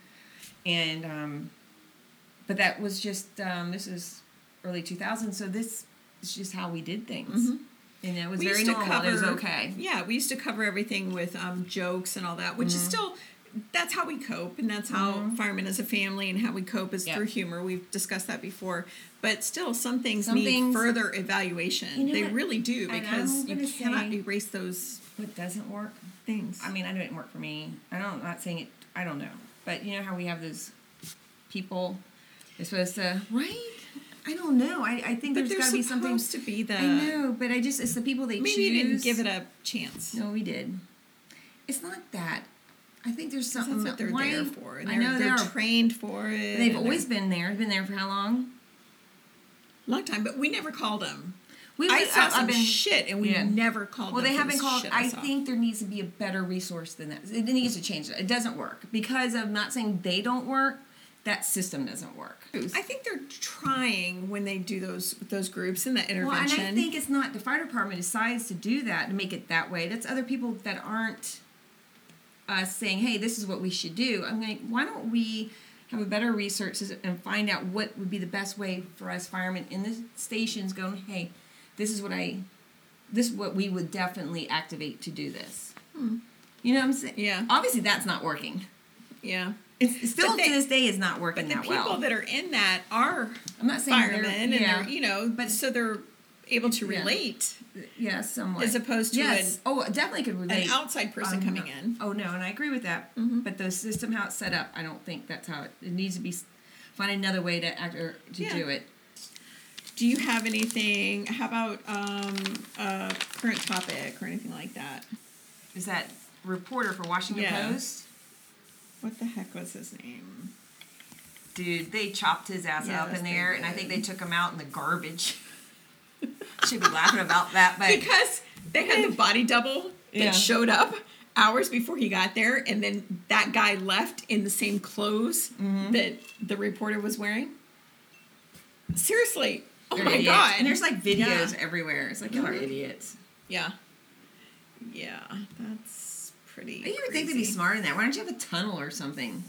And, but that was just, this is early 2000s, so this is just how we did things. And it was very normal. It was okay. Yeah, we used to cover everything with jokes and all that, which is still, that's how we cope, and that's how firemen as a family and how we cope is through humor. We've discussed that before. But still, some things need further evaluation. You know they what? really do, And because I'm you gonna cannot say erase those what doesn't work. things. I mean, I know it didn't work for me. I'm not saying it, I don't know. But you know how we have those people, they're supposed to, right? I don't know. I think But there's got to be something. supposed to be the... I know, but it's the people they Maybe choose. you didn't give it a chance. No, we did. It's not that. I think there's something. That's what they're there for. And I know they're they're trained for it. They've always been there. Been there for how long? Long time, but we never called them. We I saw I've some been, shit, and we never called well, them. they for haven't the called. shit I saw. think there needs to be a better resource than that. It needs to change. It doesn't work because of not saying they don't work. That system doesn't work. I think they're trying when they do those groups and that intervention. Well, and I think it's not the fire department decides to do that to make it that way. That's other people that aren't saying, "Hey, this is what we should do." I'm like, why don't we have a better research and find out what would be the best way for us firemen in the stations going, "Hey, this is what we would definitely activate to do this." You know what I'm saying? Yeah. Obviously, that's not working. Yeah. It's still to this day is not working that well. But the people that are in that are I'm not saying firemen, and they're, but so they're able to relate. Yeah, somewhat. As opposed to definitely could relate. An outside person coming in. Oh no, and I agree with that. But the system how it's set up, I don't think that's how it needs to be. Find another way to act or to do it. Do you have anything? How about a current topic or anything like that? Is that reporter for Washington Post? What the heck was his name? Dude, they chopped his ass up in there, and I think they took him out in the garbage. Should be laughing about that, but because they had the body double that showed up hours before he got there, and then that guy left in the same clothes that the reporter was wearing. Seriously, my god! And there's like videos everywhere. It's like y'all are idiots. Yeah, that's pretty. You would think they'd be smarter than that. Why don't you have a tunnel or something?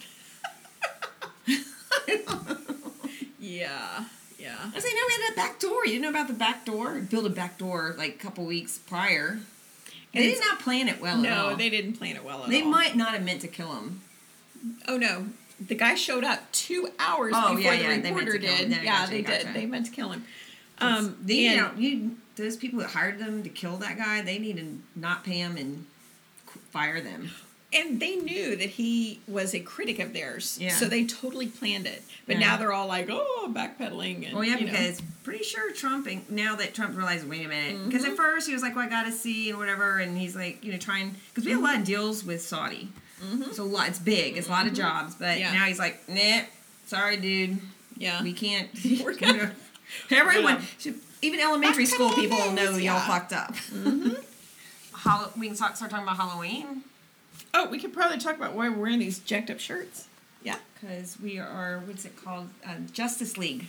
Yeah. I was like, no, we had that back door. You didn't know about the back door? Built a back door like a couple weeks prior. And they did not plan it well at all. No, they didn't plan it well at all. They might not have meant to kill him. Oh, no. The guy showed up 2 hours before the reporter did. They did. They meant to kill him. Those people that hired them to kill that guy, they need to not pay him and fire them. And they knew that he was a critic of theirs, so they totally planned it. But now they're all like, backpedaling. And, because pretty sure Trump, now that Trump realized, wait a minute, because at first he was like, well, I got to see and whatever, and he's like, trying, because we have a lot of deals with Saudi. So it's big, it's a lot of jobs, but now he's like, nah, sorry, dude. Yeah. We can't. We're gonna, everyone, even elementary school people will know y'all fucked up. We can start talking about Halloween. Oh, we could probably talk about why we're wearing these jacked up shirts. Yeah. Because we are, what's it called? Justice League.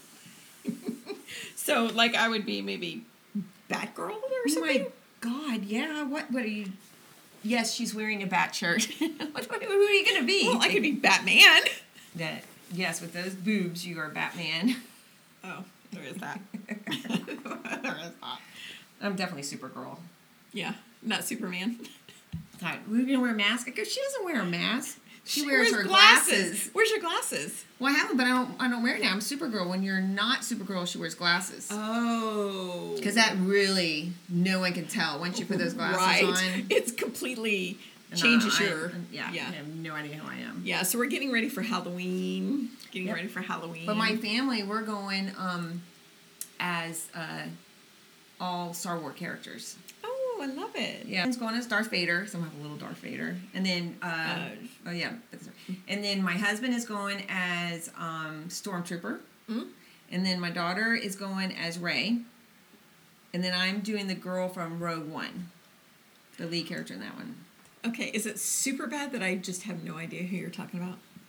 So, like, I would be maybe Batgirl or something? Oh my God, yeah. What are you? Yes, she's wearing a bat shirt. Who are you going to be? Well, I could be Batman. Yes, with those boobs, you are Batman. Oh, there is that. There is that. I'm definitely Supergirl. Yeah, not Superman. God, we're gonna wear a mask. Because she doesn't wear a mask. She wears her glasses. Where's your glasses? Well, I have them, but I don't wear it now. I'm Supergirl. When you're not Supergirl, she wears glasses. Oh. Because that really, no one can tell once you put those glasses on. It's completely changes your... I have no idea who I am. Yeah, so we're getting ready for Halloween. But my family, we're going as all Star Wars characters. Oh, I love it. Yeah, it's going as Darth Vader. Some have a little Darth Vader, and then and then my husband is going as Stormtrooper, and then my daughter is going as Rey, and then I'm doing the girl from Rogue One, the lead character in that one. Okay, is it super bad that I just have no idea who you're talking about?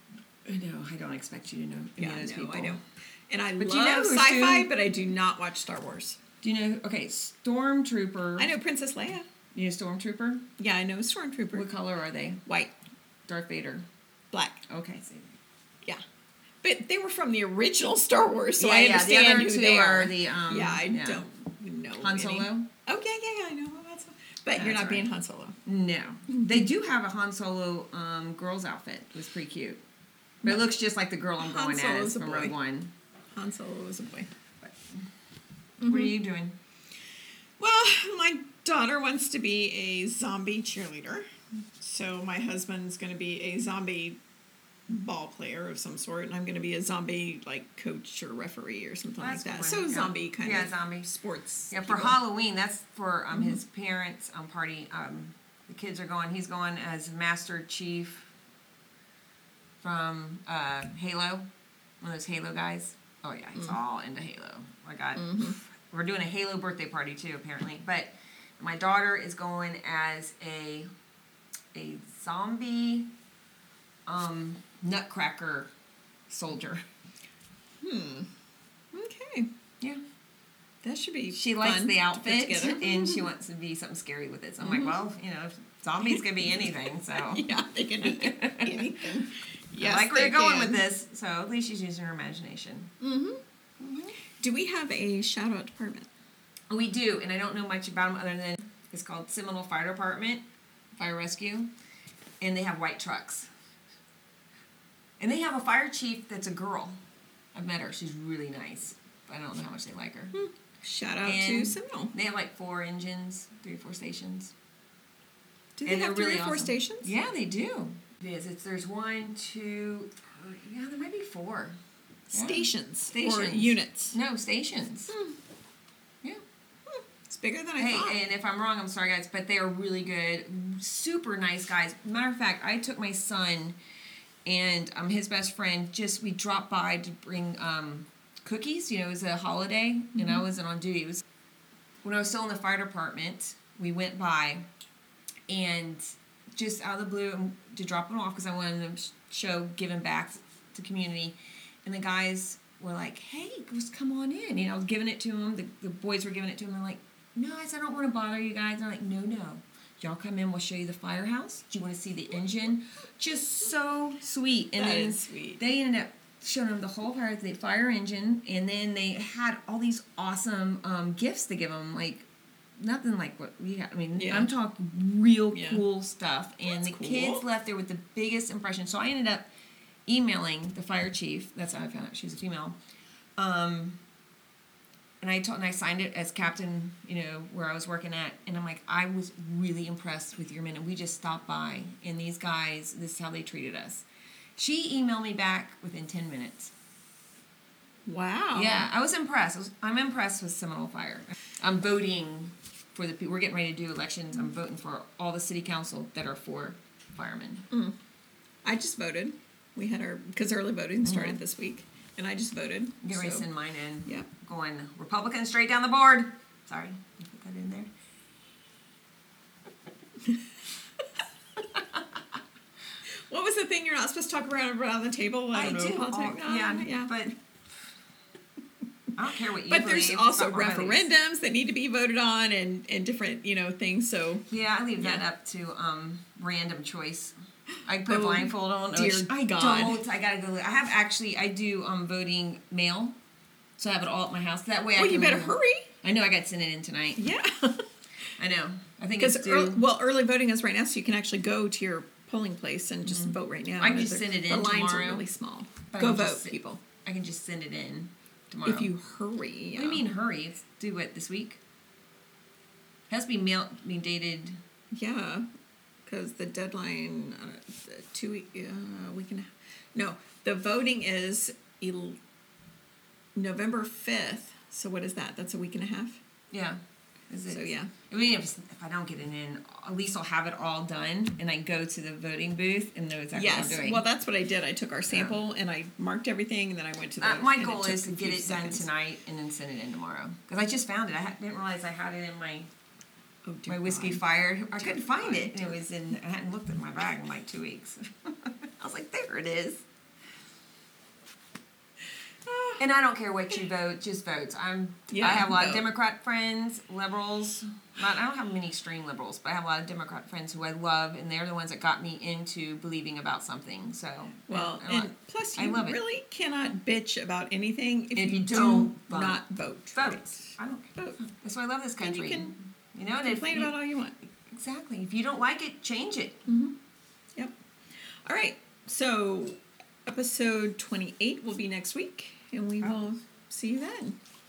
No, I don't expect you to know any of those people. I don't. And I But love do you know who's sci-fi, doing- but I do not watch Star Wars. Do you know? Okay, Stormtrooper. I know Princess Leia. You know Stormtrooper? Yeah, I know Stormtrooper. What color are they? White, Darth Vader. black. Okay, so Yeah. But they were from the original Star Wars, so Yeah, I yeah, the understand other who two they are are. the, I yeah. don't know. Han any. Solo? Oh, yeah, I know Han Solo. But you're That's not being right. Han Solo. No, they do have a Han Solo girl's outfit. It was pretty cute, but it looks just like the girl I'm Han going Solo's as a from boy. Rogue One. Han Solo is a boy. What are you doing? Well, my daughter wants to be a zombie cheerleader. So my husband's going to be a zombie ball player of some sort, and I'm going to be a zombie like coach or referee or something That's like that. cool. So Yeah. zombie kind Yeah, of zombie. sports. Yeah, for people. Halloween, that's for his parents' party. The kids are going. He's going as Master Chief from Halo, one of those Halo guys. Oh yeah, he's all into Halo. We're doing a Halo birthday party too, apparently. But my daughter is going as a zombie nutcracker soldier. Okay, Yeah. that should be. She likes fun the to put outfit together. and she wants to be something scary with it. So I'm like, well, zombies can be anything. So Yeah, they can do anything. I like where you're going with this. So at least she's using her imagination. Do we have a shout out department? We do, and I don't know much about them other than it's called Seminole Fire Department, Fire Rescue, and they have white trucks. And they have a fire chief that's a girl. I've met her. She's really nice. But I don't know how much they like her. Shout out to And Seminole. They have like 4 engines, 3 or 4 stations. Do they and have they're 3 really or 4 awesome. stations? Yeah, they do. It is. There's 1, 2, yeah, there might be 4. Yeah. Stations or Stations. units. No, stations. Yeah. It's bigger than I Hey, thought. and if I'm wrong, I'm sorry, guys, but they are really good. Super nice guys. Matter of fact, I took my son and his best friend, we dropped by to bring cookies. It was a holiday, and I wasn't on duty. It was when I was still in the fire department. We went by, and just out of the blue to drop them off because I wanted to show giving back to community. And the guys were like, hey, just come on in. I was giving it to them. The boys were giving it to them. They're like, no, I said, I don't want to bother you guys. And I'm like, no. Y'all come in, we'll show you the firehouse. Do you want to see the engine? Just so sweet. And That then is sweet. they ended up showing them the whole fire engine. And then they had all these awesome gifts to give them, like nothing like what we had. I mean, Yeah. I'm talking real Yeah. cool stuff. And That's the cool. kids left there with the biggest impression. So I ended up emailing the fire chief. That's how I found out she was a female. And I signed it as captain, where I was working at. And I'm like, I was really impressed with your men. And we just stopped by. And these guys, this is how they treated us. She emailed me back within 10 minutes. Wow. Yeah, I was impressed. I'm impressed with Seminole Fire. I'm voting for the people. We're getting ready to do elections. I'm voting for all the city council that are for firemen. I just voted. We had because early voting started this week, and I just voted. Get ready to so- send mine in. Yeah. Going Republican straight down the board. Sorry, you put that in there. What was the thing you're not supposed to talk around the table? I don't know. Politics? Yeah, but I don't care what you But there's believe. also It's not my beliefs. referendums that need to be voted on and different, things. So Yeah, I leave that Yeah. up to random choice. I put Oh, blindfold on. dear I God. don't. I gotta go. I do voting mail, so I have it all at my house. That way I well, can. you better hurry. I know I got to send it in tonight. Yeah. I know. I think it's Because due. early voting is right now, so you can actually go to your polling place and just vote right now. I can just send it in The lines tomorrow. are really small. But I Go can vote, just sit- people. I can just send it in tomorrow. If you hurry. What do you mean hurry? It's due this week? It has to be dated. Yeah, because the deadline, week and a half. No, the voting is November 5th. So what is that? That's a week and a half? Yeah. Is it? So yeah. I mean, if I don't get it in, at least I'll have it all done, and I go to the voting booth and know exactly what I'm Yes. doing. Well, that's what I did. I took our sample and I marked everything, and then I went to the. My and goal took is to a get few it done seconds. tonight and then send it in tomorrow. Because I just found it. I didn't realize I had it in my Oh, dear whiskey God. fire. I couldn't find God, it. And it was in. I hadn't looked at my bag in like 2 weeks. I was like, there it is. And I don't care what you vote, just vote. I have a lot of Democrat friends, liberals. I don't have many extreme liberals, but I have a lot of Democrat friends who I love, and they're the ones that got me into believing about something. So, and plus, you really cannot bitch about anything if you don't do not vote. Vote. I don't vote. That's why I love this country. And you can complain about all you want. Exactly. If you don't like it, change it. Mm-hmm. Yep. All right. So, episode 28 will be next week, and we will see you then.